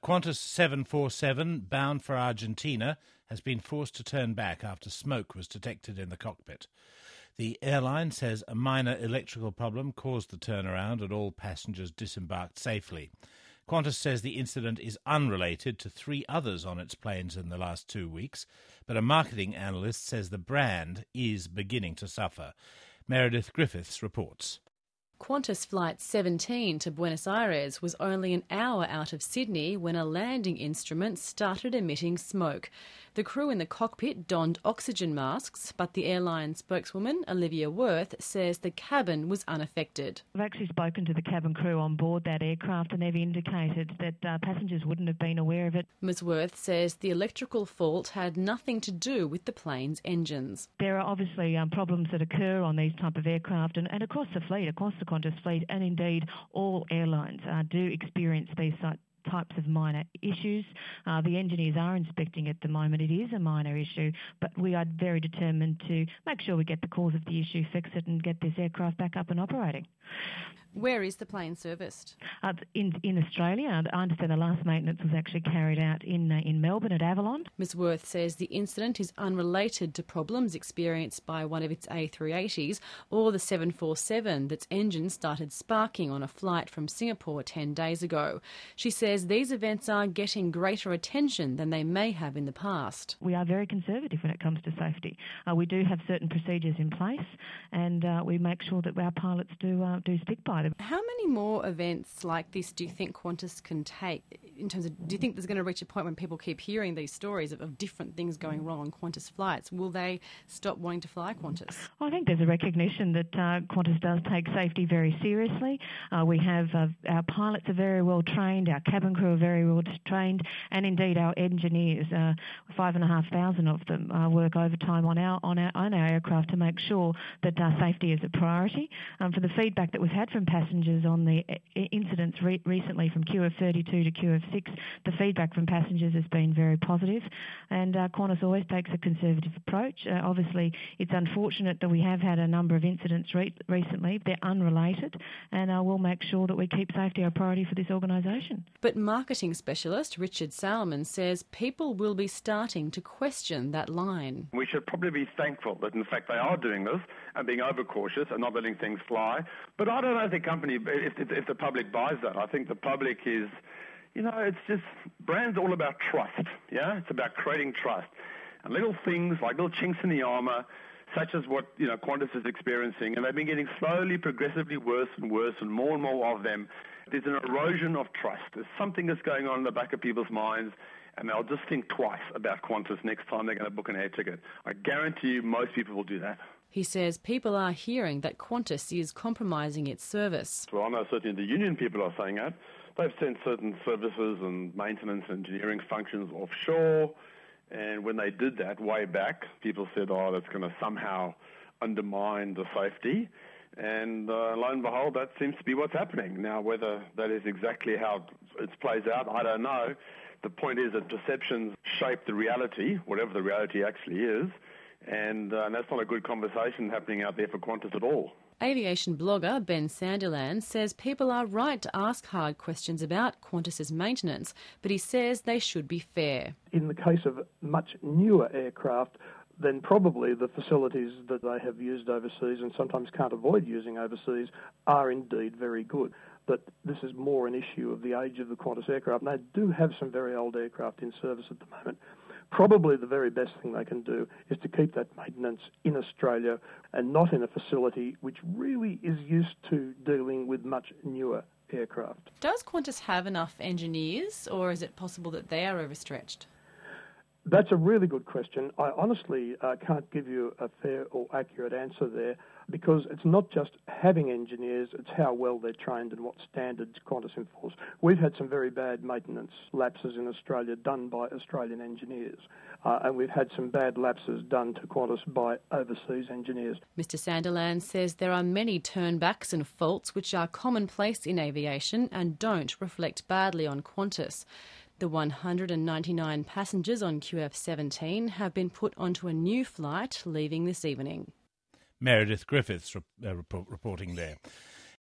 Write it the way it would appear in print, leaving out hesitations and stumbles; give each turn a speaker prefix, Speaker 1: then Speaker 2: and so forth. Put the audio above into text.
Speaker 1: Qantas 747, bound for Argentina, has been forced to turn back after smoke was detected in the cockpit. The airline says a minor electrical problem caused the turnaround and all passengers disembarked safely. Qantas says the incident is unrelated to 3 others on its planes in the last 2 weeks, but a marketing analyst says the brand is beginning to suffer. Meredith Griffiths reports.
Speaker 2: Qantas Flight 17 to Buenos Aires was only an hour out of Sydney when a landing instrument started emitting smoke. The crew in the cockpit donned oxygen masks, but the airline spokeswoman, Olivia Worth, says the cabin was unaffected.
Speaker 3: I've actually spoken to the cabin crew on board that aircraft and they've indicated that passengers wouldn't have been aware of it.
Speaker 2: Ms Worth says the electrical fault had nothing to do with the plane's engines.
Speaker 3: There are obviously problems that occur on these type of aircraft and across the fleet, across the Qantas fleet, and indeed all airlines do experience these types of minor issues. The engineers are inspecting at the moment. It is a minor issue, but we are very determined to make sure we get the cause of the issue, fix it and get this aircraft back up and operating.
Speaker 2: Where is the plane serviced?
Speaker 3: In Australia. I understand the last maintenance was actually carried out in Melbourne at Avalon.
Speaker 2: Ms Worth says the incident is unrelated to problems experienced by one of its A380s or the 747 that's engine started sparking on a flight from Singapore 10 days ago. She says these events are getting greater attention than they may have in the past.
Speaker 3: We are very conservative when it comes to safety. We do have certain procedures in place and we make sure that our pilots do stick by them.
Speaker 2: How many more events like this do you think Qantas can take in terms of, do you think there's going to reach a point when people keep hearing these stories of different things going wrong on Qantas flights? Will they stop wanting to fly Qantas?
Speaker 3: I think there's a recognition that Qantas does take safety very seriously. We have our pilots are very well trained, our cabin crew are very well trained, and indeed our engineers, 5,500 of them work overtime on our aircraft to make sure that safety is a priority. For the feedback that we've had from passengers on the incidents recently from QF32 to QF6, the feedback from passengers has been very positive, and Qantas always takes a conservative approach. Obviously, it's unfortunate that we have had a number of incidents recently. They're unrelated, and we'll make sure that we keep safety a priority for this organisation.
Speaker 2: But marketing specialist Richard Salmon says people will be starting to question that line.
Speaker 4: We should probably be thankful that, in fact, they are doing this and being overcautious and not letting things fly. But I don't know if the company, if the public buys that. I think the public is, it's just, brand's all about trust, yeah? It's about creating trust. And little things like little chinks in the armour, such as what, Qantas is experiencing, and they've been getting slowly, progressively worse and worse and more of them. There's an erosion of trust. There's something that's going on in the back of people's minds, and they'll just think twice about Qantas next time they're going to book an air ticket. I guarantee you most people will do that.
Speaker 2: He says people are hearing that Qantas is compromising its service.
Speaker 4: Well, I know certainly the union people are saying that. They've sent certain services and maintenance and engineering functions offshore, and when they did that way back, people said, that's going to somehow undermine the safety. And lo and behold, that seems to be what's happening. Now, whether that is exactly how it plays out, I don't know. The point is that perceptions shape the reality, whatever the reality actually is, and that's not a good conversation happening out there for Qantas at all.
Speaker 2: Aviation blogger Ben Sandilands says people are right to ask hard questions about Qantas's maintenance, but he says they should be fair.
Speaker 5: In the case of much newer aircraft, then probably the facilities that they have used overseas and sometimes can't avoid using overseas are indeed very good. But this is more an issue of the age of the Qantas aircraft. And they do have some very old aircraft in service at the moment. Probably the very best thing they can do is to keep that maintenance in Australia and not in a facility which really is used to dealing with much newer aircraft.
Speaker 2: Does Qantas have enough engineers, or is it possible that they are overstretched?
Speaker 5: That's a really good question. I honestly can't give you a fair or accurate answer there because it's not just having engineers, it's how well they're trained and what standards Qantas enforce. We've had some very bad maintenance lapses in Australia done by Australian engineers, and we've had some bad lapses done to Qantas by overseas engineers.
Speaker 2: Mr Sandilands says there are many turnbacks and faults which are commonplace in aviation and don't reflect badly on Qantas. The 199 passengers on QF17 have been put onto a new flight leaving this evening.
Speaker 1: Meredith Griffiths reporting there.